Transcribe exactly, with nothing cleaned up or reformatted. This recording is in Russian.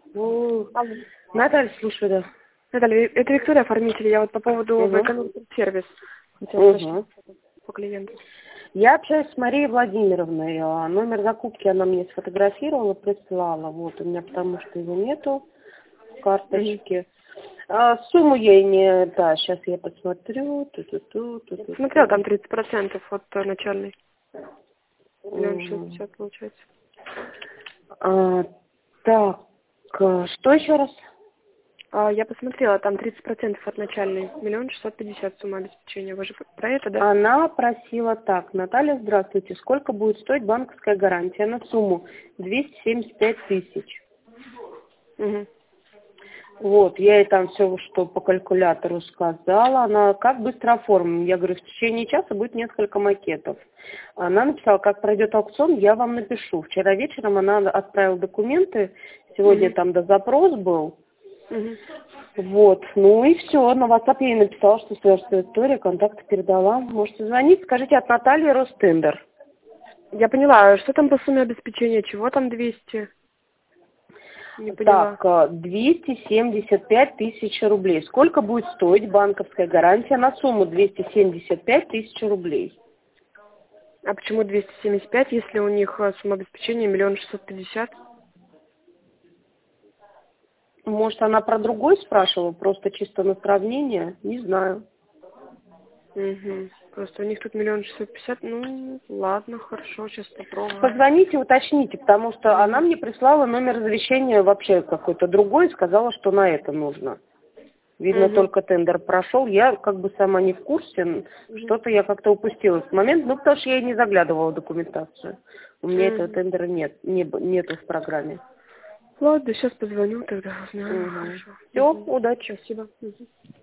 Ну, Алло. Наталья, слушай, да. Наталья, это Виктория, оформитель. Я вот по поводу Угу. сервис хотела Угу. уточнить по клиенту. Я общаюсь с Марией Владимировной. а, Номер закупки она мне сфотографировала, прислала. Вот у меня, потому что его нету в карточке. А, сумму я ей не... Да, сейчас я посмотрю. Ту-ту-ту, ту-ту-ту. Смотрела, там тридцать процентов от э, начальной. Миллион шестьсот Мгм. пятьдесят получается. А, так, а, что еще раз? А, я посмотрела, там тридцать процентов от начальной. Миллион шестьсот пятьдесят сумма обеспечения. Вы же про это, да? Она просила так: Наталья, здравствуйте, сколько будет стоить банковская гарантия на сумму двести семьдесят пять тысяч? Угу. Вот, я ей там все, что по калькулятору сказала. Она: как быстро оформим? Я говорю: в течение часа будет несколько макетов. Она написала: как пройдет аукцион, я вам напишу. Вчера вечером она отправила документы, сегодня Угу. там дозапрос был. Угу. Вот, ну и все, на WhatsApp я ей написала, что связывается история, контакты передала. Можете звонить, скажите, от Натальи Ростендер. Я поняла. Что там по сумме обеспечения? Чего там двести? Не поняла. Так, двести семьдесят пять тысяч рублей. Сколько будет стоить банковская гарантия на сумму двести семьдесят пять тысяч рублей? А почему двести семьдесят пять, если у них э, сумма обеспечения миллион шестьсот пятьдесят? Может, она про другой спрашивала, просто чисто на сравнение? Не знаю. Угу. Просто у них тут миллион шестьсот пятьдесят. Ну, ладно, хорошо, сейчас попробую. Позвоните, уточните, потому что она Угу. мне прислала номер завещания вообще какой-то другой и сказала, что на это нужно. Видно, Угу. только тендер прошел. Я как бы сама не в курсе. Что-то я как-то упустила этот момент. Ну, потому что я и не заглядывала в документацию. У меня этого Угу. тендера нет, не, б- нету в программе. Ладно, сейчас позвоню, тогда узнаю. Угу. Хорошо. Все, Угу. удачи. Спасибо. Угу.